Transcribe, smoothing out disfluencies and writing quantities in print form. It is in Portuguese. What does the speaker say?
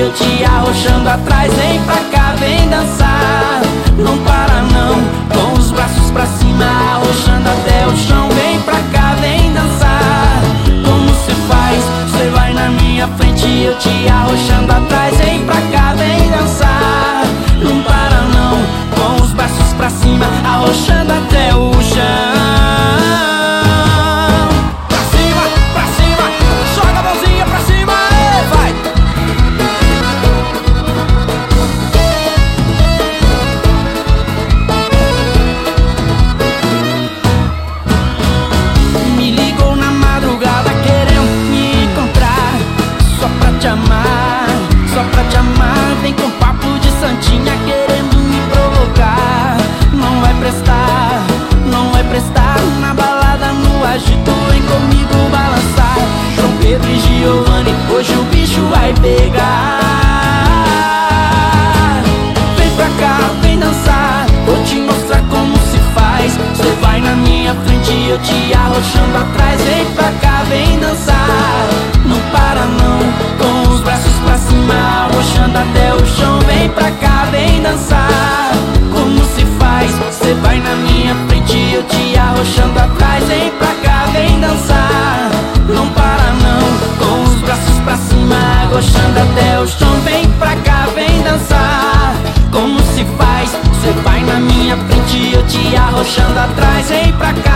eu te arrochando atrás. Vem pra cá, vem dançar, não para não, com os braços pra cima, arrochando até o chão. Vem pra cá, vem dançar, como se faz? Cê vai na minha frente, eu te arrochando atrás. Vem pra cá, vem dançar, não para não, com os braços pra cima, arrochando até o chão. Pra cima, joga a mãozinha pra cima, vai! Me ligou na madrugada querendo me encontrar, só pra te amar, só pra te amar. Vem com papo de santinha querendo me provocar. Não vai prestar, não vai prestar. Na balada, no agito, vem comigo balançar. João Pedro e Giovanni, hoje o bicho vai pegar. Vem pra cá, vem dançar, vou te mostrar como se faz. Cê vai na minha frente, eu te arrochando atrás. Vem pra cá, vem dançar, não para não, com os braços pra cima, arrochando até o chão. Vem pra cá, vem dançar, como se faz? Cê vai na minha frente, eu te arrochando atrás. Vem pra cá, vem dançar, não para não, com os braços pra cima, arrochando até o chão. Vem pra cá, vem dançar, como se faz? Cê vai na minha frente, eu te arrochando atrás. Vem pra cá,